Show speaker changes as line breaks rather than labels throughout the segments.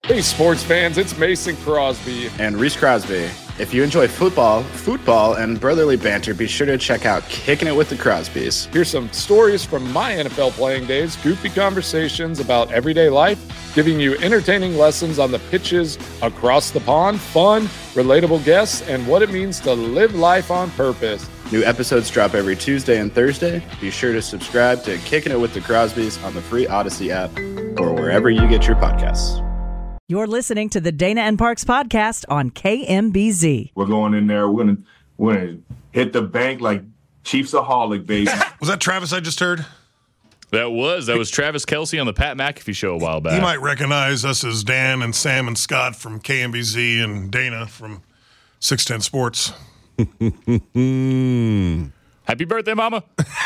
Hey, sports fans, it's Mason Crosby.
And Reese Crosby. If you enjoy football, and brotherly banter, be sure to check out Kicking It with the Crosbys.
Here's some stories from my NFL playing days, goofy conversations about everyday life, giving you entertaining lessons on the pitches across the pond, fun, relatable guests, and what it means to live life on purpose.
New episodes drop every Tuesday and Thursday. Be sure to subscribe to Kicking It with the Crosbys on the free Odyssey app or wherever you get your podcasts.
You're listening to the Dana and Parks podcast on KMBZ.
We're going in there. We're gonna hit the bank like Chiefsaholic, baby.
Was that Travis I just heard?
That was Travis Kelce on the Pat McAfee show a while back.
You might recognize us as Dan and Sam and Scott from KMBZ and Dana from 610 Sports.
Happy birthday, Mama.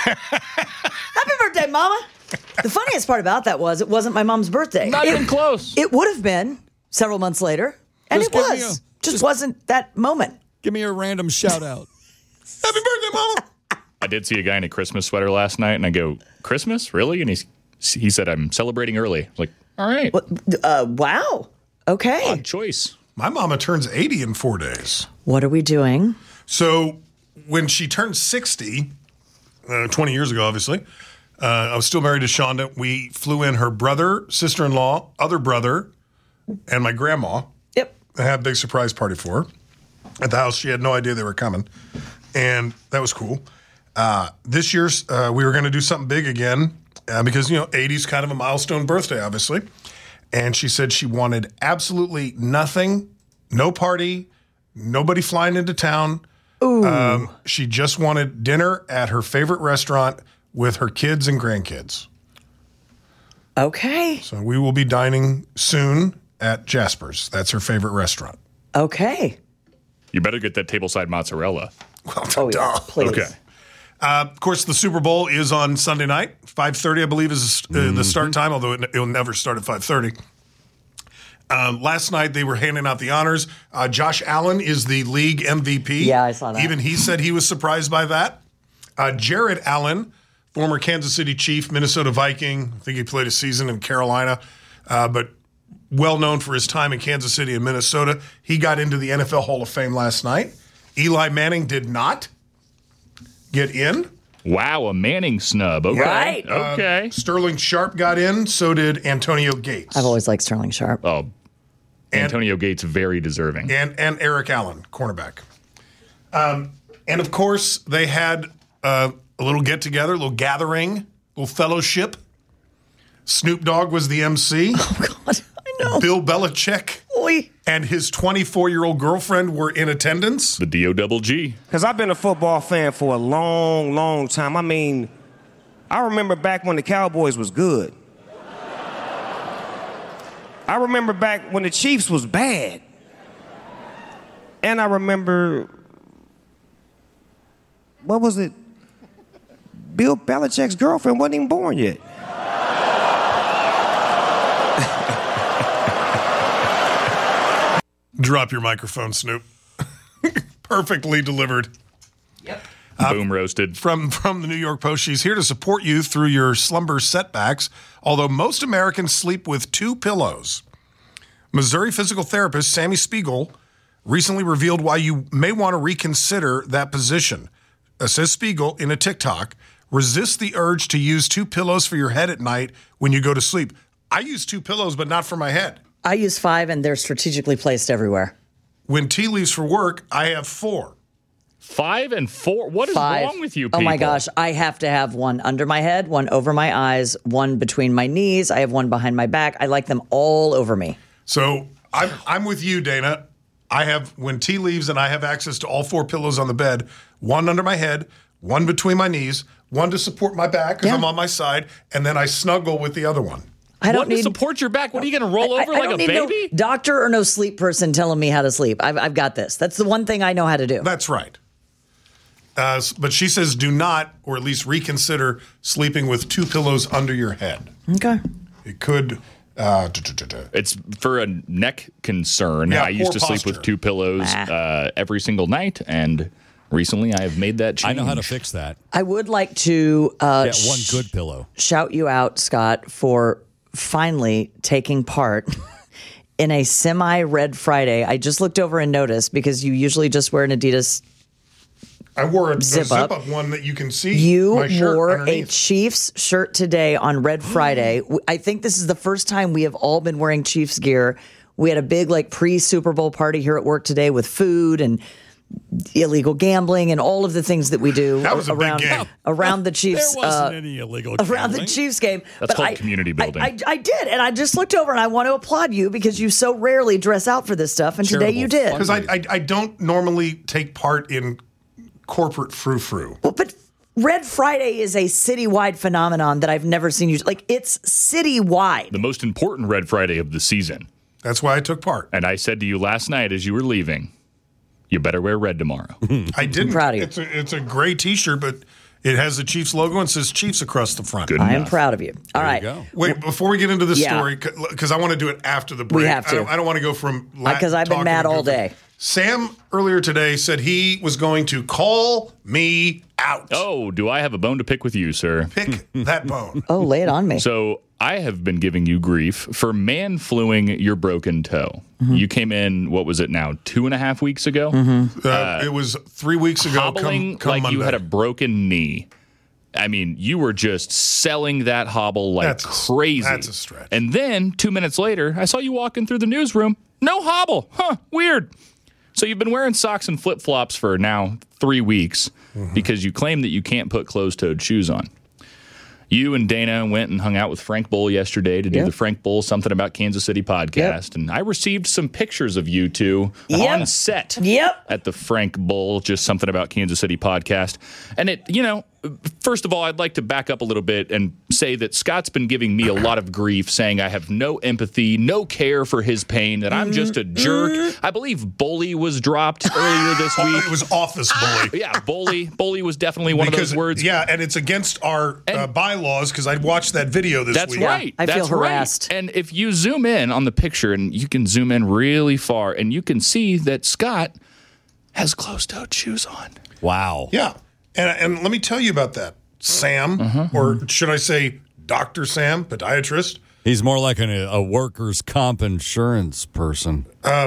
Happy birthday, Mama. The funniest part about that was it wasn't my mom's birthday.
Not even close.
It would have been several months later, and
Just
it
give me
was. Just wasn't that moment.
Give me a random shout out.
Happy birthday, Mama.
I did see a guy in a Christmas sweater last night, and I go, Christmas? Really? And he said, I'm celebrating early. I was like, all right.
Wow. Okay.
Odd choice.
My mama turns 80 in 4 days.
What are we doing?
So when she turned 60, 20 years ago, obviously, I was still married to Shonda. We flew in her brother, sister-in-law, other brother, and my grandma.
Yep.
I had a big surprise party for her at the house. She had no idea they were coming, and that was cool. This year, we were going to do something big again because, 80 is kind of a milestone birthday, obviously. And she said she wanted absolutely nothing, no party, nobody flying into town.
Ooh.
She just wanted dinner at her favorite restaurant with her kids and grandkids.
Okay.
So we will be dining soon at Jasper's. That's her favorite restaurant.
Okay.
You better get that tableside mozzarella.
Well,
Yeah, please.
Okay.
Of course, the Super Bowl is on Sunday night. 5:30, I believe, is the start time, although it'll never start at 5:30. Last night, they were handing out the honors. Josh Allen is the league MVP.
Yeah, I saw that.
Even he said he was surprised by that. Jared Allen, former Kansas City Chief, Minnesota Viking. I think he played a season in Carolina, but well known for his time in Kansas City and Minnesota. He got into the NFL Hall of Fame last night. Eli Manning did not get in.
Wow, a Manning snub. Okay.
Right.
Okay.
Sterling Sharp got in. So did Antonio Gates.
I've always liked Sterling Sharp.
Oh, Antonio Gates, very deserving.
And Eric Allen, cornerback. And of course, they had a little get-together, a little gathering, a little fellowship. Snoop Dogg was the MC.
Oh, God. I know.
Bill Belichick
Oy.
and his 24-year-old girlfriend were in attendance.
The D-O-double-G.
Because I've been a football fan for a long, long time. I mean, I remember back when the Cowboys was good. I remember back when the Chiefs was bad. And I remember, what was it? Bill Belichick's girlfriend wasn't even born yet.
Drop your microphone, Snoop. Perfectly delivered.
Yep.
Boom roasted.
From the New York Post, she's here to support you through your slumber setbacks, although most Americans sleep with 2 pillows. Missouri physical therapist Sammy Spiegel recently revealed why you may want to reconsider that position. Says Spiegel in a TikTok, resist the urge to use 2 pillows for your head at night when you go to sleep. I use 2 pillows, but not for my head.
I use 5, and they're strategically placed everywhere.
When T leaves for work, I have 4.
5 and 4? What is
5.
wrong with you people?
Oh, my gosh. I have to have one under my head, one over my eyes, one between my knees. I have one behind my back. I like them all over me.
So I'm with you, Dana. I have, when T leaves and I have access to all 4 pillows on the bed, one under my head, one between my knees, one to support my back because I'm on my side, and then I snuggle with the other one.
I don't
What,
need
to support your back? What are you going to roll over
I
like
don't
a
need
baby?
No doctor or no sleep person telling me how to sleep. I've got this. That's the one thing I know how to do.
That's right. But she says do not, or at least reconsider, sleeping with 2 pillows under your head.
Okay.
It could...
It's for a neck concern.
Yeah,
I used to
poor
sleep with
posture.
2 pillows every single night, and recently I have made that change.
I know how to fix that.
I would like to
Get one good pillow.
shout you out, Scott, for finally taking part in a semi-red Friday. I just looked over and noticed, because you usually just wear an Adidas.
I wore a
Zip up.
one that you can see.
You
my shirt
wore
underneath.
a Chiefs shirt today on Red Friday. I think this is the first time we have all been wearing Chiefs gear. We had a big pre-Super Bowl party here at work today with food and illegal gambling and all of the things that we do
That was a
around
big game.
around the Chiefs.
There wasn't any illegal
around the
gambling.
Chiefs game.
That's called community building.
I did, and I just looked over, and I want to applaud you because you so rarely dress out for this stuff, and today you did.
Because I don't normally take part in corporate frou-frou.
Well, but Red Friday is a citywide phenomenon that I've never seen you. It's citywide.
The most important Red Friday of the season.
That's why I took part.
And I said to you last night as you were leaving, you better wear red tomorrow.
I didn't.
I'm proud of you.
It's a gray T-shirt, but it has the Chiefs logo and says Chiefs across the front.
Good
I am
enough.
proud of you. All right.
Go.
Wait, before we get into the
Yeah.
story, because I want to do it after the break.
We have to.
I don't want to go from
Because I've been
talking
mad
to
all
goofy.
day.
Sam earlier today said he was going to call me out.
Oh, do I have a bone to pick with you, sir?
Pick that bone.
Oh, lay it on me.
So I have been giving you grief for man-fluing your broken toe.
Mm-hmm.
You came in, what was it now, 2.5 weeks ago?
It was 3 weeks ago.
Hobbling
come
like
Monday.
you had a broken knee. I mean, you were just selling that hobble like crazy.
That's a stretch.
And then 2 minutes later, I saw you walking through the newsroom. No hobble. Huh, weird. So you've been wearing socks and flip-flops for now 3 weeks because you claim that you can't put closed-toed shoes on. You and Dana went and hung out with Frank Bull yesterday to do the Frank Bull Something About Kansas City podcast. And I received some pictures of you two on set at the Frank Bull Just Something About Kansas City podcast. And it, first of all, I'd like to back up a little bit and say that Scott's been giving me a lot of grief, saying I have no empathy, no care for his pain, that I'm just a jerk. I believe bully was dropped earlier this week.
It was office bully.
Yeah, bully. Bully was definitely one of those words.
Yeah, and it's against our bylaws because I watched that video this
That's
week.
right.
I feel
That's
harassed.
Right. And if you zoom in on the picture, and you can zoom in really far, and you can see that Scott has closed-toed shoes on.
Wow.
Yeah, and let me tell you about that. Sam, or should I say Dr. Sam, podiatrist.
He's more like a workers' comp insurance person.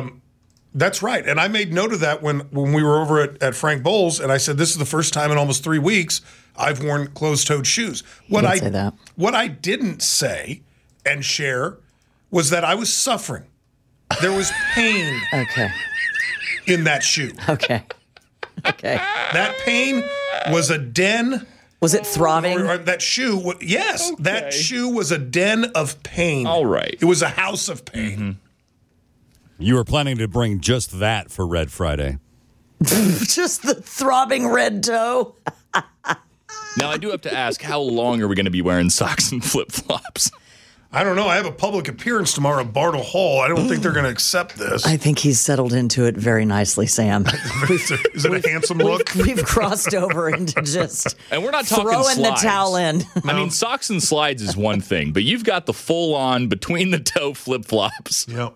That's right. And I made note of that when we were over at Frank Bowles, and I said, this is the first time in almost 3 weeks I've worn closed-toed shoes. What
didn't say that.
What I didn't say and share was that I was suffering. There was pain
Okay.
in that shoe.
Okay.
That pain was a den.
Was it throbbing?
Or that shoe, yes, that shoe was a den of pain.
All right.
It was a house of pain.
You were planning to bring just that for Red Friday.
Just the throbbing red toe.
Now, I do have to ask, how long are we going to be wearing socks and flip-flops?
I don't know. I have a public appearance tomorrow at Bartle Hall. I don't think they're going to accept this.
I think he's settled into it very nicely, Sam.
Is it a handsome look?
We've crossed over into just
And we're not talking
throwing
slides.
the towel in.
I mean, socks and slides is one thing, but you've got the full-on between-the-toe flip-flops.
Yep.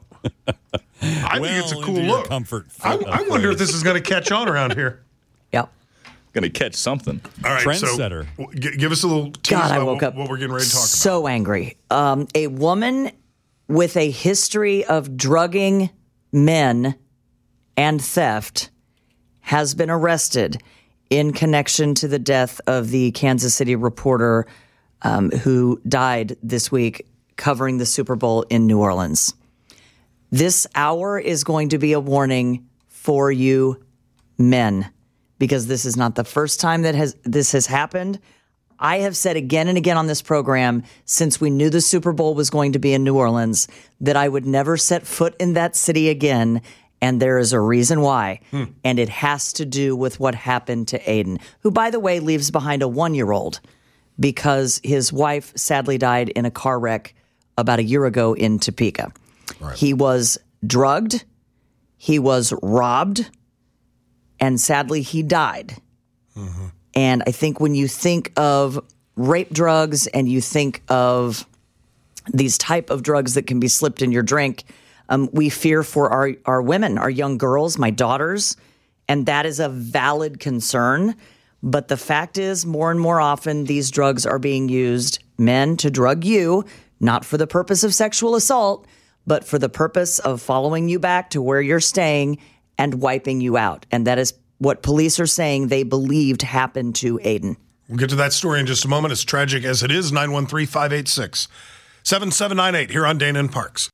I think it's a cool
into your
look.
comfort
I wonder if this is going to catch on around here.
Yep.
Going to catch something.
All right,
Trendsetter.
so give us a little tease
God, I
about
woke up
what we're getting ready to talk about.
so angry. A woman with a history of drugging men and theft has been arrested in connection to the death of the Kansas City reporter who died this week covering the Super Bowl in New Orleans. This hour is going to be a warning for you men, because this is not the first time that this has happened. I have said again and again on this program, since we knew the Super Bowl was going to be in New Orleans, that I would never set foot in that city again, and there is a reason why. And it has to do with what happened to Aiden, who, by the way, leaves behind a 1-year-old because his wife sadly died in a car wreck about a year ago in Topeka. Right. He was drugged, he was robbed, and sadly, he died. And I think when you think of rape drugs and you think of these type of drugs that can be slipped in your drink, we fear for our women, our young girls, my daughters, and that is a valid concern. But the fact is, more and more often, these drugs are being used, men, to drug you, not for the purpose of sexual assault, but for the purpose of following you back to where you're staying and wiping you out. And that is what police are saying they believed happened to Aiden.
We'll get to that story in just a moment. As tragic as it is, 913-586-7798 here on Dana and Parks.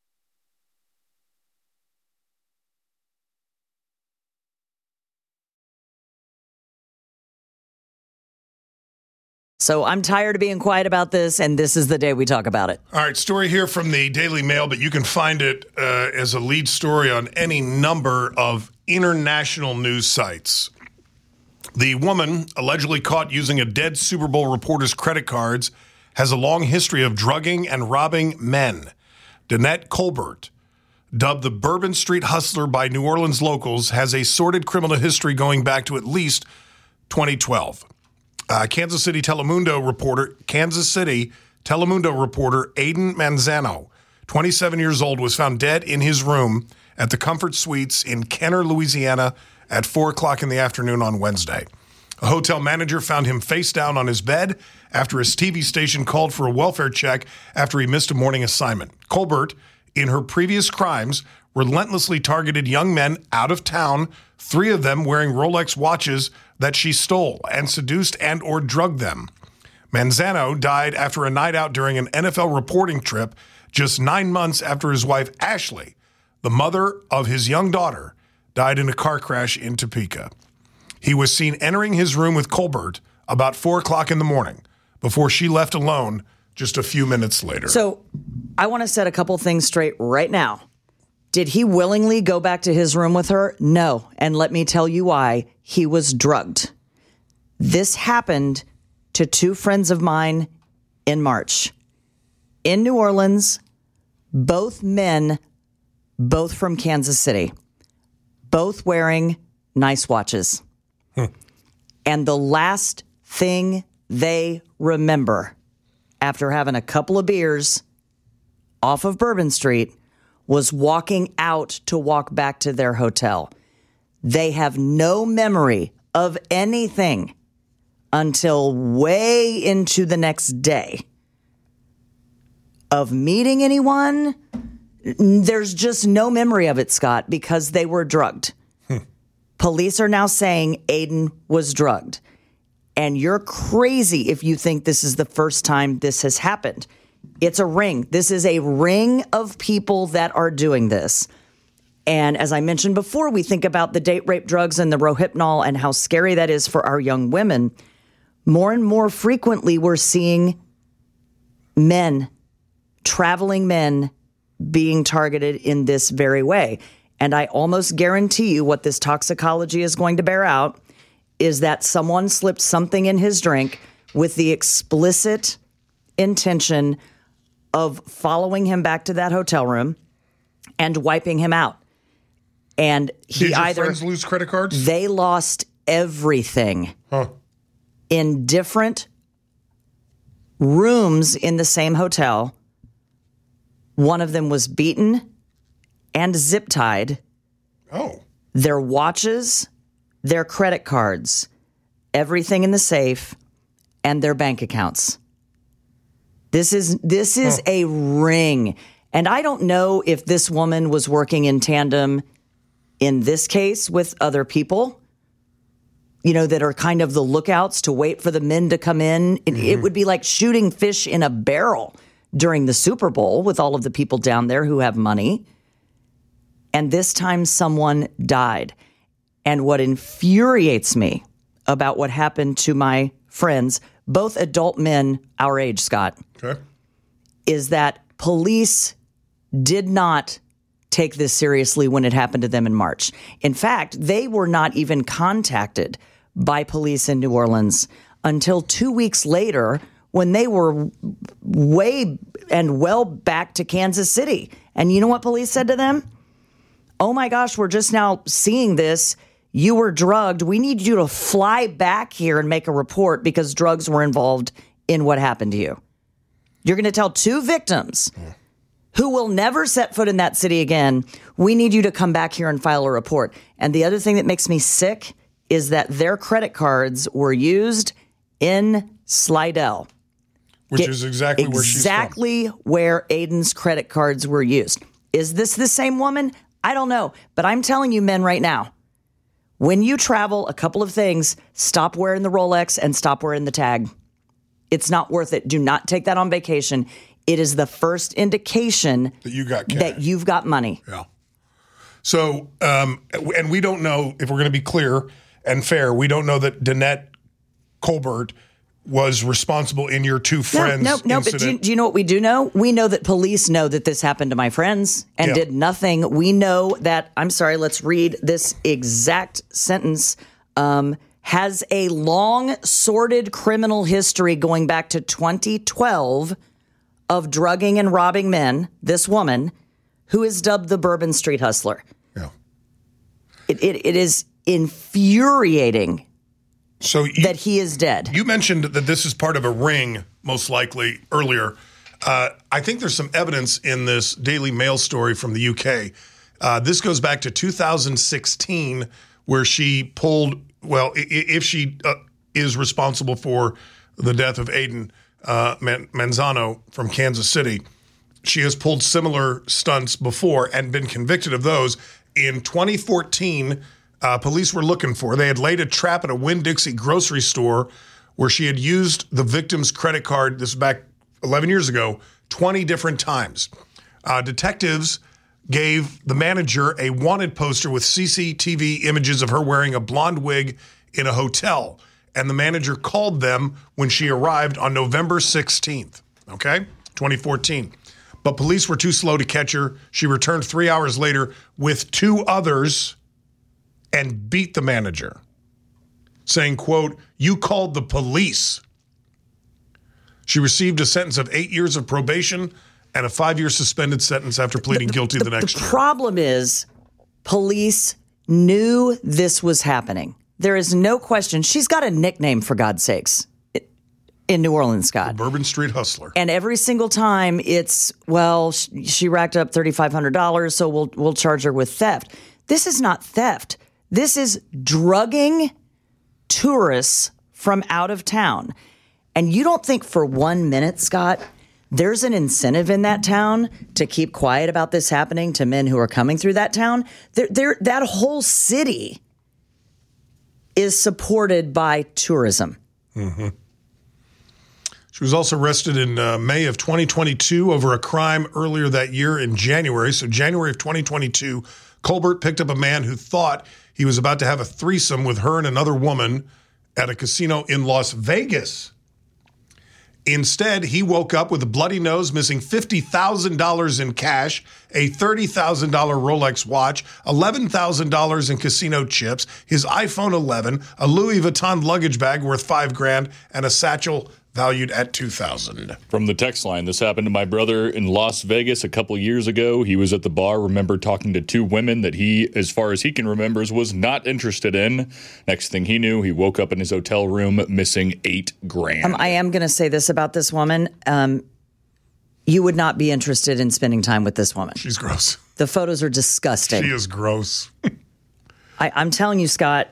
So I'm tired of being quiet about this, and this is the day we talk about it.
All right, story here from the Daily Mail, but you can find it as a lead story on any number of international news sites. The woman, allegedly caught using a dead Super Bowl reporter's credit cards, has a long history of drugging and robbing men. Danette Colbert, dubbed the Bourbon Street Hustler by New Orleans locals, has a sordid criminal history going back to at least 2012. Kansas City Telemundo reporter Aiden Manzano, 27 years old, was found dead in his room at the Comfort Suites in Kenner, Louisiana at 4 o'clock in the afternoon on Wednesday. A hotel manager found him face down on his bed after his TV station called for a welfare check after he missed a morning assignment. Colbert, in her previous crimes, relentlessly targeted young men out of town, 3 of them wearing Rolex watches that she stole, and seduced and or drugged them. Manzano died after a night out during an NFL reporting trip just 9 months after his wife, Ashley, the mother of his young daughter, died in a car crash in Topeka. He was seen entering his room with Colbert about 4 o'clock in the morning before she left alone just a few minutes later.
So I want to set a couple things straight right now. Did he willingly go back to his room with her? No. And let me tell you why. He was drugged. This happened to 2 friends of mine in March. In New Orleans, both men, both from Kansas City, both wearing nice watches. And the last thing they remember after having a couple of beers off of Bourbon Street was walking out to walk back to their hotel. They have no memory of anything until way into the next day of meeting anyone. There's just no memory of it, Scott, because they were drugged. Police are now saying Aiden was drugged. And you're crazy if you think this is the first time this has happened. It's a ring. This is a ring of people that are doing this. And as I mentioned before, we think about the date rape drugs and the Rohypnol and how scary that is for our young women. More and more frequently, we're seeing men, traveling men, being targeted in this very way. And I almost guarantee you what this toxicology is going to bear out is that someone slipped something in his drink with the explicit intention of following him back to that hotel room and wiping him out. And he
Did your
either
friends lose credit cards?
They lost everything in different rooms in the same hotel. One of them was beaten and zip tied.
Oh.
Their watches, their credit cards, everything in the safe, and their bank accounts. This is a ring. And I don't know if this woman was working in tandem in this case with other people, that are kind of the lookouts to wait for the men to come in. It would be like shooting fish in a barrel during the Super Bowl with all of the people down there who have money. And this time someone died. And what infuriates me about what happened to my friends, both adult men our age, Scott, is that police did not take this seriously when it happened to them in March. In fact, they were not even contacted by police in New Orleans until 2 weeks later when they were way and well back to Kansas City. And you know what police said to them? Oh my gosh, we're just now seeing this. You were drugged. We need you to fly back here and make a report because drugs were involved in what happened to you. You're going to tell 2 victims who will never set foot in that city again, we need you to come back here and file a report. And the other thing that makes me sick is that their credit cards were used in Slidell.
Which is exactly where she's from.
Exactly where Aiden's credit cards were used. Is this the same woman? I don't know. But I'm telling you, men, right now, when you travel, a couple of things: stop wearing the Rolex and stop wearing the tag. It's not worth it. Do not take that on vacation. It is the first indication
that you got cash.
That you've got money.
Yeah. So, and we don't know, if we're going to be clear and fair, we don't know that Danette Colbert was responsible in your two friends'
No, but do you know what we do know? We know that police know that this happened to my friends and did nothing. We know that, I'm sorry, let's read this exact sentence, has a long, sordid criminal history going back to 2012 of drugging and robbing men, this woman, who is dubbed the Bourbon Street Hustler.
Yeah.
It is infuriating that he is dead.
You mentioned that this is part of a ring, most likely, earlier. I think there's some evidence in this Daily Mail story from the UK. This goes back to 2016, where she pulled, well, if she is responsible for the death of Aiden Manzano from Kansas City, she has pulled similar stunts before and been convicted of those. In 2014, police were looking for her. They had laid a trap at a Winn-Dixie grocery store where she had used the victim's credit card, this is back 11 years ago, 20 different times. Detectives gave the manager a wanted poster with CCTV images of her wearing a blonde wig in a hotel. And the manager called them when she arrived on November 16th, 2014. But police were too slow to catch her. She returned 3 hours later with two others and beat the manager, saying, quote, "You called the police." She received a sentence of 8 years of probation and a 5-year suspended sentence after pleading guilty the next year.
The problem is police knew this was happening. There is no question. She's got a nickname, for God's sakes, in New Orleans, Scott.
The Bourbon Street Hustler.
And every single time it's, well, she racked up $3,500, so we'll charge her with theft. This is not theft. This is drugging tourists from out of town. And you don't think for 1 minute, Scott, there's an incentive in that town to keep quiet about this happening to men who are coming through that town? That whole city is supported by tourism.
Mm-hmm. She was also arrested in May of 2022 over a crime earlier that year in January. So January of 2022, Colbert picked up a man who thought he was about to have a threesome with her and another woman at a casino in Las Vegas. Instead, he woke up with a bloody nose, missing $50,000 in cash, a $30,000 Rolex watch, $11,000 in casino chips, his iPhone 11, a Louis Vuitton luggage bag worth $5,000, and a satchel valued at $2,000.
From the text line, this happened to my brother in Las Vegas a couple years ago. He was at the bar, remember talking to two women that he, as far as he can remember, was not interested in. Next thing he knew, he woke up in his hotel room missing $8,000.
I am going to say this about this woman. You would not be interested in spending time with this woman.
She's gross.
The photos are disgusting.
She is gross.
I'm telling you, Scott,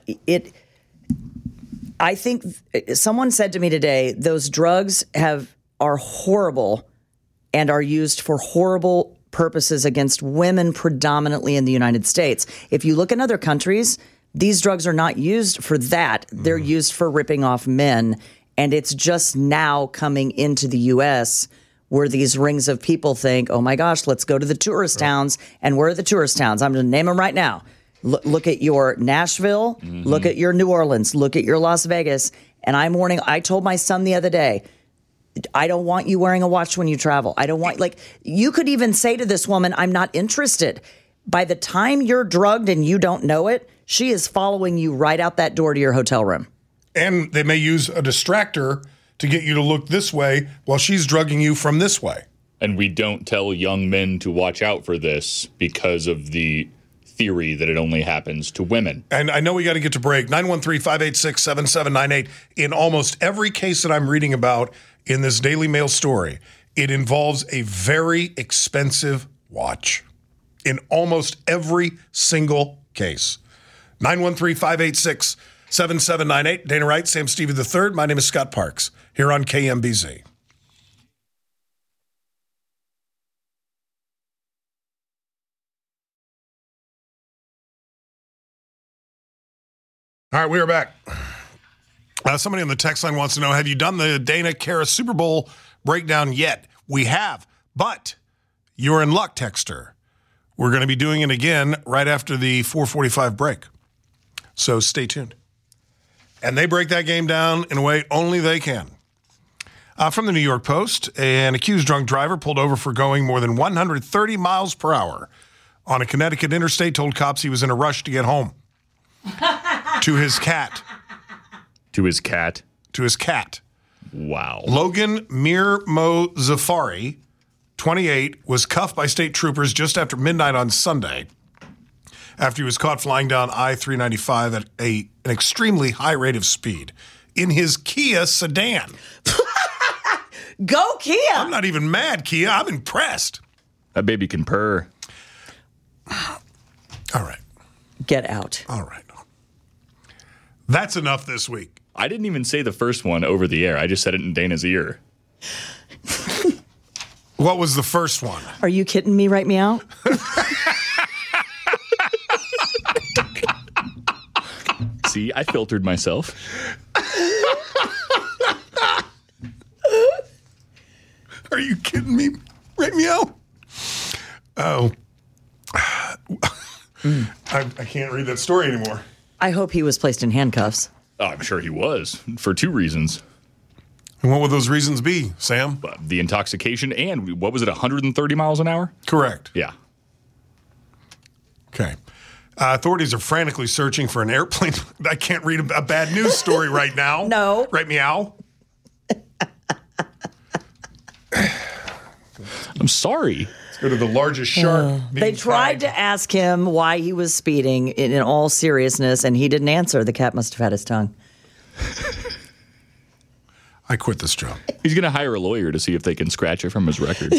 I think someone said to me today, those drugs are horrible and are used for horrible purposes against women, predominantly in the United States. If you look in other countries, these drugs are not used for that. They're used for ripping off men. And it's just now coming into the U.S. where these rings of people think, oh my gosh, let's go to the tourist towns. And where are the tourist towns? I'm going to name them right now. Look at your Nashville, look at your New Orleans, look at your Las Vegas. And I told my son the other day, I don't want you wearing a watch when you travel. I don't want, you could even say to this woman, I'm not interested. By the time you're drugged and you don't know it, she is following you right out that door to your hotel room.
And they may use a distractor to get you to look this way while she's drugging you from this way.
And we don't tell young men to watch out for this because of the theory that it only happens to women.
And I know we got to get to break. 913-586-7798. In almost every case that I'm reading about in this Daily Mail story, it involves a very expensive watch. In almost every single case. 913-586-7798. Dana Wright, Sam Stevie III. My name is Scott Parks here on KMBZ. All right, we are back. Somebody on the text line wants to know, have you done the Dana Kara Super Bowl breakdown yet? We have, but you're in luck, texter. We're going to be doing it again right after the 4:45 break. So stay tuned. And they break that game down in a way only they can. From the New York Post, an accused drunk driver pulled over for going more than 130 miles per hour on a Connecticut interstate told cops he was in a rush to get home. To his cat.
To his cat?
To his cat.
Wow.
Logan Mir-Mo Zafari, 28, was cuffed by state troopers just after midnight on Sunday after he was caught flying down I-395 at an extremely high rate of speed in his Kia sedan.
Go Kia!
I'm not even mad, Kia. I'm impressed.
That baby can purr.
All right.
Get out.
All right. That's enough this week.
I didn't even say the first one over the air. I just said it in Dana's ear.
What was the first one?
Are you kidding me? Write me out.
See, I filtered myself.
Are you kidding me? Write me out. Oh. I can't read that story anymore.
I hope he was placed in handcuffs.
Oh, I'm sure he was, for two reasons.
And what would those reasons be, Sam?
The intoxication and, what was it, 130 miles an hour?
Correct.
Yeah.
Okay. Authorities are frantically searching for an airplane. I can't read a bad news story right now.
No.
Right, meow?
I'm sorry.
Let's go to the largest shark.
They tried to ask him why he was speeding in all seriousness, and he didn't answer. The cat must have had his tongue.
I quit this job.
He's going to hire a lawyer to see if they can scratch it from his record.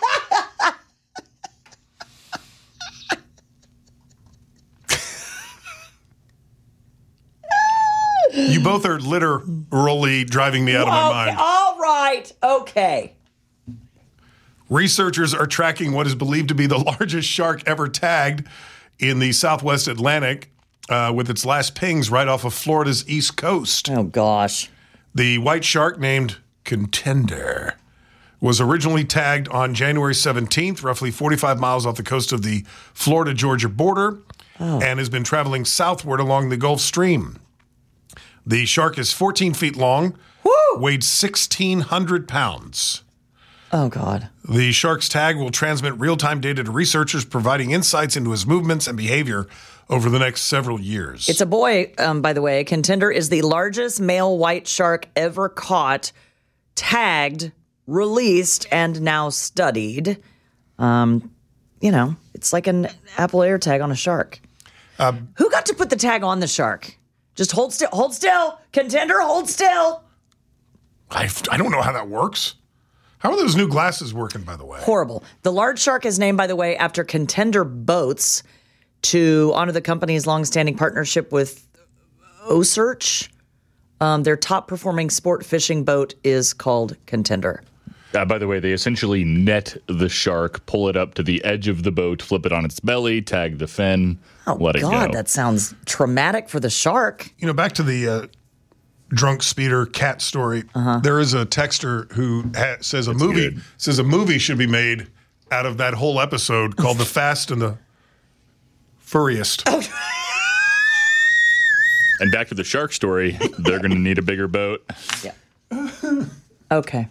You both are literally driving me out of my mind.
All right. Okay.
Researchers are tracking what is believed to be the largest shark ever tagged in the Southwest Atlantic with its last pings right off of Florida's east coast.
Oh, gosh.
The white shark named Contender was originally tagged on January 17th, roughly 45 miles off the coast of the Florida-Georgia border, and has been traveling southward along the Gulf Stream. The shark is 14 feet long, weighed 1,600 pounds.
Oh, God.
The shark's tag will transmit real-time data to researchers, providing insights into his movements and behavior over the next several years.
It's a boy, by the way. Contender is the largest male white shark ever caught, tagged, released, and now studied. It's like an Apple AirTag on a shark. Who got to put the tag on the shark? Just hold still. Hold still. Contender, hold still.
I don't know how that works. How are those new glasses working, by the way?
Horrible. The large shark is named, by the way, after Contender Boats to honor the company's longstanding partnership with Osearch. Their top-performing sport fishing boat is called Contender.
By the way, they essentially net the shark, pull it up to the edge of the boat, flip it on its belly, tag the fin, let it go.
God, that sounds traumatic for the shark.
You know, back to the drunk speeder cat story. There is a texter who says a movie should be made out of that whole episode called The Fast and the Furriest.
And back to the shark story, they're going to need a bigger boat.
Yeah. Okay.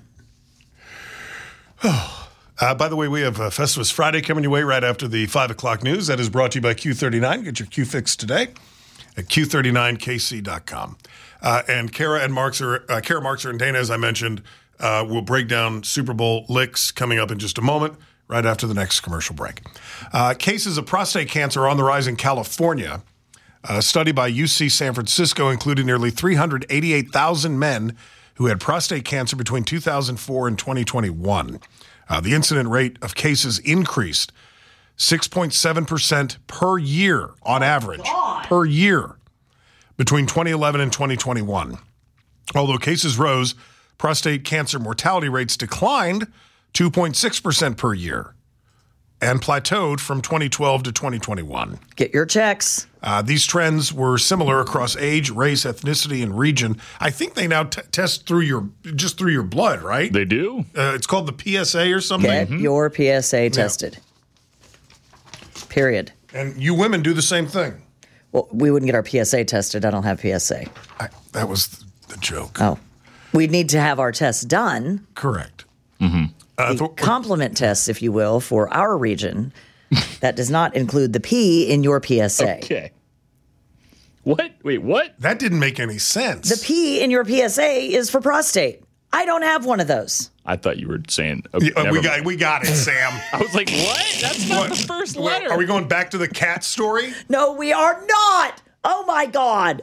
By the way, we have Festivus Friday coming your way right after the 5 o'clock news. That is brought to you by Q39. Get your Q fix today at Q39KC.com. And Kara Marxer and Dana, as I mentioned, will break down Super Bowl licks coming up in just a moment, right after the next commercial break. Cases of prostate cancer are on the rise in California. A study by UC San Francisco included nearly 388,000 men who had prostate cancer between 2004 and 2021. The incident rate of cases increased 6.7% per year on average, per year, between 2011 and 2021. Although cases rose, prostate cancer mortality rates declined 2.6% per year and plateaued from 2012 to 2021.
Get your checks.
These trends were similar across age, race, ethnicity, and region. I think they now test through your blood, right?
They do.
It's called the PSA or something.
Get your PSA tested. Period.
And you women do the same thing.
Well, we wouldn't get our PSA tested. I don't have PSA.
That was the joke.
Oh. We need to have our tests done.
Correct.
The complement tests, if you will, for our region. That does not include the P in your PSA.
Okay. What? Wait, what?
That didn't make any sense.
The P in your PSA is for prostate. I don't have one of those.
I thought you were saying.
We got it, Sam.
I was like, what? That's not the first letter.
Are we going back to the cat story?
No, we are not. Oh, my God.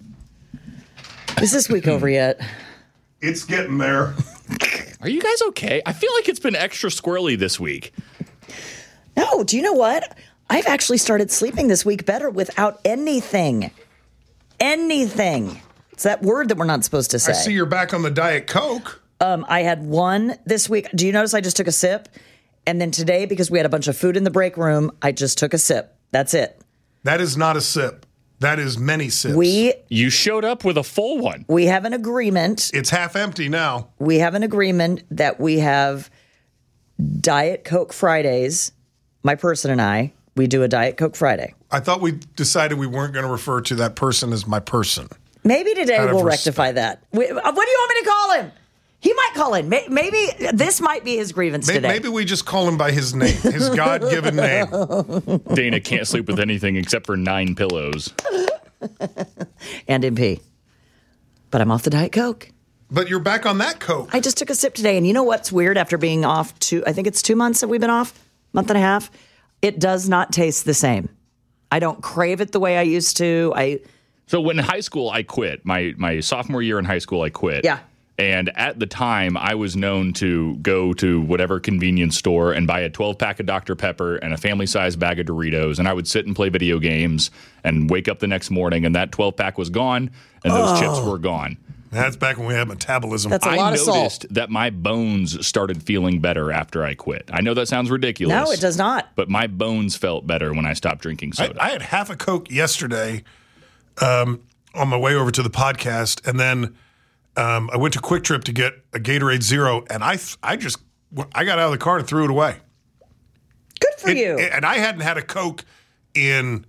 Is this week over yet?
It's getting there.
Are you guys okay? I feel like it's been extra squirrely this week.
No, do you know what? I've actually started sleeping this week better without anything. Anything. It's that word that we're not supposed to say.
I see you're back on the Diet Coke.
I had one this week. Do you notice I just took a sip? And then today, because we had a bunch of food in the break room, I just took a sip. That's it.
That is not a sip. That is many sips.
You showed up with a full one.
We have an agreement.
It's half empty now.
We have an agreement that we have Diet Coke Fridays. My person and I, we do a Diet Coke Friday.
I thought we decided we weren't going to refer to that person as my person.
Maybe today we'll rectify that. What do you want me to call him? He might call in. Maybe this might be his grievance today.
Maybe we just call him by his name, his God-given name.
Dana can't sleep with anything except for 9 pillows.
And MP. But I'm off the Diet Coke.
But you're back on that Coke.
I just took a sip today. And you know what's weird after being off I think it's 2 months that we've been off? Month and a half? It does not taste the same. I don't crave it the way I used to.
So when in high school, I quit. My sophomore year in high school, I quit.
Yeah.
And at the time, I was known to go to whatever convenience store and buy a 12-pack of Dr. Pepper and a family-sized bag of Doritos. And I would sit and play video games and wake up the next morning, and that 12-pack was gone, and those chips were gone.
That's back when we had metabolism.
That's a lot of salt.
I noticed that my bones started feeling better after I quit. I know that sounds ridiculous.
No, it does not.
But my bones felt better when I stopped drinking soda.
I had half a Coke yesterday on my way over to the podcast, and then I went to Quick Trip to get a Gatorade Zero, and I got out of the car and threw it away.
Good for you.
And I hadn't had a Coke in,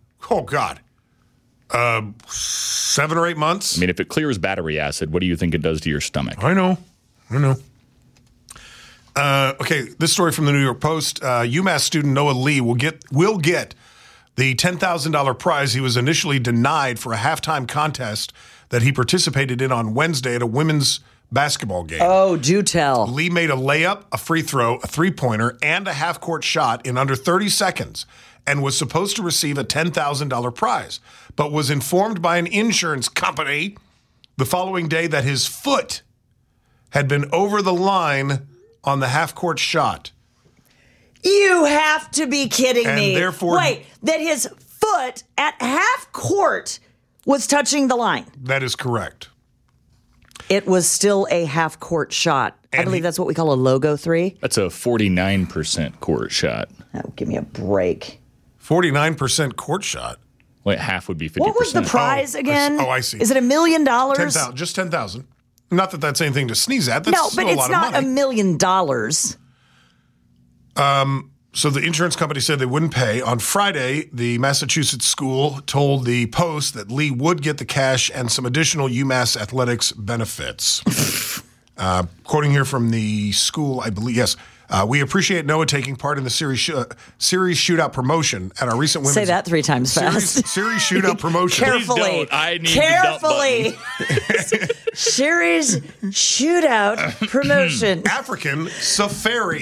7 or 8 months.
I mean, if it clears battery acid, what do you think it does to your stomach?
I know. Okay, this story from the New York Post. UMass student Noah Lee will get the $10,000 prize he was initially denied for a halftime contest that he participated in on Wednesday at a women's basketball game.
Oh, do tell.
Lee made a layup, a free throw, a three-pointer, and a half-court shot in under 30 seconds and was supposed to receive a $10,000 prize, but was informed by an insurance company the following day that his foot had been over the line on the half-court shot.
You have to be kidding me.
Therefore,
wait, that his foot at half court was touching the line.
That is correct.
It was still a half court shot. I believe that's what we call a logo 3.
That's a 49% court shot.
Oh, give me a break.
49% court shot.
Wait, half would be 50%.
What was the prize again?
I see.
Is it $1 million?
10,000, just 10,000. Not that that's anything to sneeze at. That's
no,
still
but
a lot
it's not
of money.
$1 million.
So the insurance company said they wouldn't pay. On Friday, the Massachusetts school told the Post that Lee would get the cash and some additional UMass athletics benefits. Quoting here from the school, I believe, yes. We appreciate Noah taking part in the series shootout promotion at our recent women's...
Say that 3 times fast.
Series shootout promotion.
Carefully.
Please don't. I need
Carefully.
the dump button.
Series shootout promotion.
African Safari.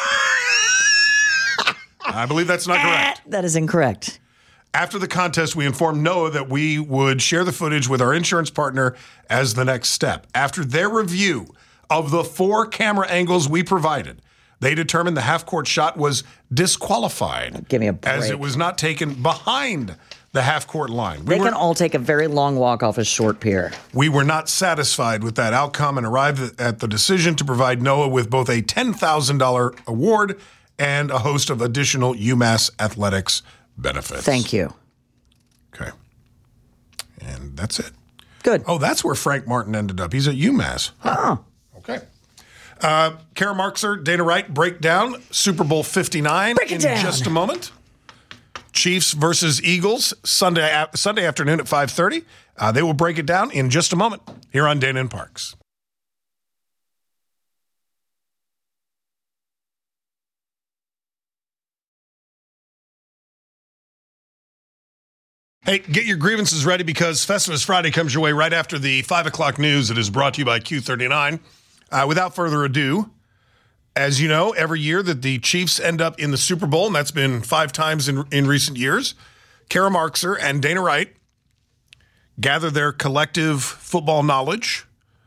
I believe that's not correct.
That is incorrect.
After the contest, we informed Noah that we would share the footage with our insurance partner as the next step. After their review of the 4 camera angles we provided, they determined the half-court shot was disqualified.
Give me a break.
As it was not taken behind the half-court line.
They can all take a very long walk off a short pier.
We were not satisfied with that outcome and arrived at the decision to provide Noah with both a $10,000 award and a host of additional UMass athletics benefits.
Thank you.
Okay. And that's it.
Good.
Oh, that's where Frank Martin ended up. He's at UMass.
Oh.
Okay. Kara Markser, Dana Wright, break down Super Bowl 59 in just a moment. Chiefs versus Eagles, Sunday afternoon at 5:30. They will break it down in just a moment here on Dana and Parks. Hey, get your grievances ready because Festivus Friday comes your way right after the 5 o'clock news. It is brought to you by Q39. Without further ado, as you know, every year that the Chiefs end up in the Super Bowl, and that's been 5 times in recent years, Kara Markser and Dana Wright gather their collective football knowledge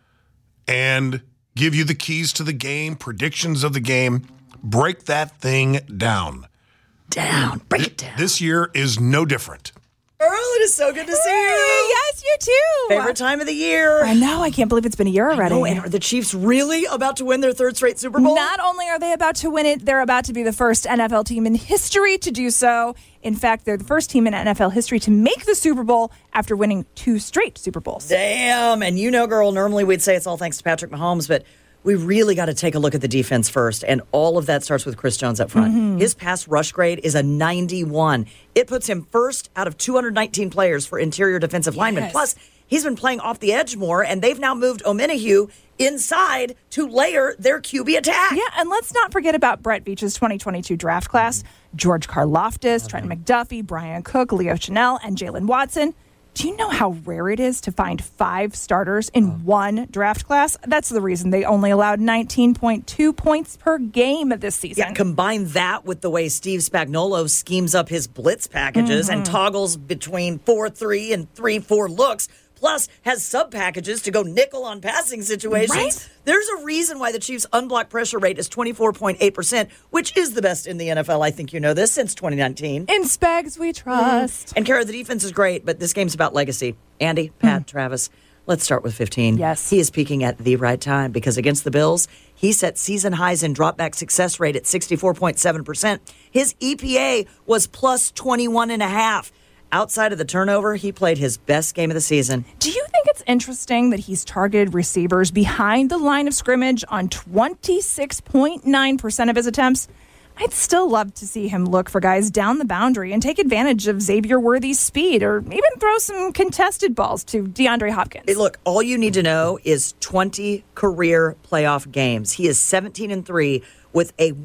and give you the keys to the game, predictions of the game, break that thing down.
Break it down.
This year is no different.
Earl, it is so good to see you.
Yes, you too.
Favorite time of the year.
I know. I can't believe it's been a year already.
And are the Chiefs really about to win their 3rd straight Super Bowl?
Not only are they about to win it, they're about to be the first NFL team in history to do so. In fact, they're the first team in NFL history to make the Super Bowl after winning 2 straight Super Bowls.
Damn. And you know, girl, normally we'd say it's all thanks to Patrick Mahomes, but we really got to take a look at the defense first, and all of that starts with Chris Jones up front. Mm-hmm. His pass rush grade is a 91. It puts him first out of 219 players for interior defensive linemen. Plus, he's been playing off the edge more, and they've now moved Omenihu inside to layer their QB attack.
Yeah, and let's not forget about Brett Veach's 2022 draft class. George Karlaftis, Trent McDuffie, Brian Cook, Leo Chenal, and Jalen Watson. Do you know how rare it is to find 5 starters in one draft class? That's the reason they only allowed 19.2 points per game this season.
Yeah, combine that with the way Steve Spagnuolo schemes up his blitz packages and toggles between 4-3 and 3-4 looks, plus has sub-packages to go nickel on passing situations.
Right?
There's a reason why the Chiefs' unblocked pressure rate is 24.8%, which is the best in the NFL. I think you know this, since 2019.
In Spags we trust.
And Kara, the defense is great, but this game's about legacy. Andy, Pat, Travis, let's start with 15.
Yes.
He is peaking at the right time because against the Bills, he set season highs in dropback success rate at 64.7%. His EPA was plus 21.5%. Outside of the turnover, he played his best game of the season.
Do you think it's interesting that he's targeted receivers behind the line of scrimmage on 26.9% of his attempts? I'd still love to see him look for guys down the boundary and take advantage of Xavier Worthy's speed, or even throw some contested balls to DeAndre Hopkins.
Hey, look, all you need to know is 20 career playoff games. He is 17-3 with a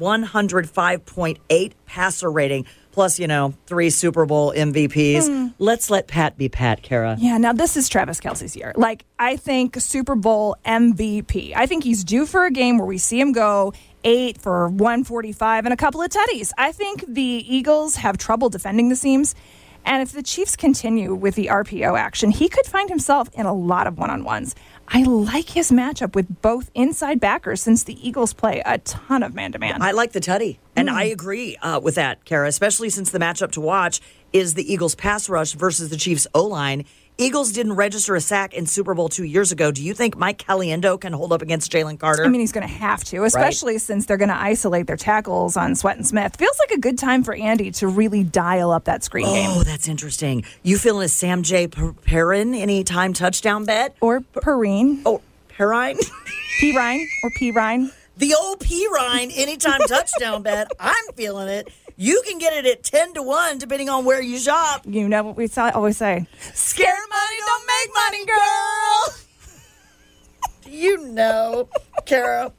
105.8 passer rating. Plus, 3 Super Bowl MVPs. Let's let Pat be Pat, Kara.
Yeah, now this is Travis Kelce's year. I think Super Bowl MVP. I think he's due for a game where we see him go 8 for 145 and a couple of tutties. I think the Eagles have trouble defending the seams. And if the Chiefs continue with the RPO action, he could find himself in a lot of one-on-ones. I like his matchup with both inside backers since the Eagles play a ton of man-to-man.
I like the tutty, and I agree with that, Kara, especially since the matchup to watch is the Eagles' pass rush versus the Chiefs' O-line. Eagles didn't register a sack in Super Bowl 2 years ago. Do you think Mike Caliendo can hold up against Jalen Carter?
I mean, he's going to have to, especially since they're going to isolate their tackles on Sweat and Smith. Feels like a good time for Andy to really dial up that screen game.
Oh, that's interesting. You feeling a Sam J. Perrin anytime touchdown bet?
Or Perrine.
Oh, Perrine?
Pirine or Pirine.
The old Pirine anytime touchdown bet. I'm feeling it. You can get it at 10-1, depending on where you shop.
You know what we always say.
Scared money don't make money, girl. You know, Kara,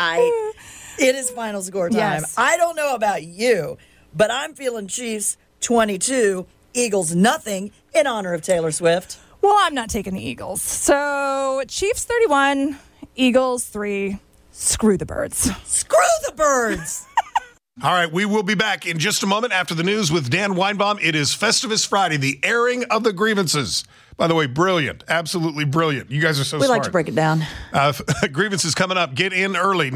it is final score time.
Yes.
I don't know about you, but I'm feeling Chiefs 22, Eagles nothing in honor of Taylor Swift.
Well, I'm not taking the Eagles. So Chiefs 31, Eagles 3. Screw the birds.
Screw the birds.
All right, we will be back in just a moment after the news with Dan Weinbaum. It is Festivus Friday, the airing of the grievances. By the way, brilliant. Absolutely brilliant. You guys are so smart.
We like to break it down.
Grievances coming up. Get in early.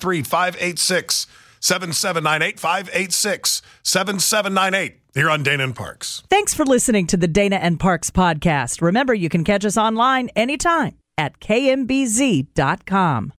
913-586-7798. 586-7798. Here on Dana and Parks.
Thanks for listening to the Dana and Parks podcast. Remember, you can catch us online anytime at kmbz.com.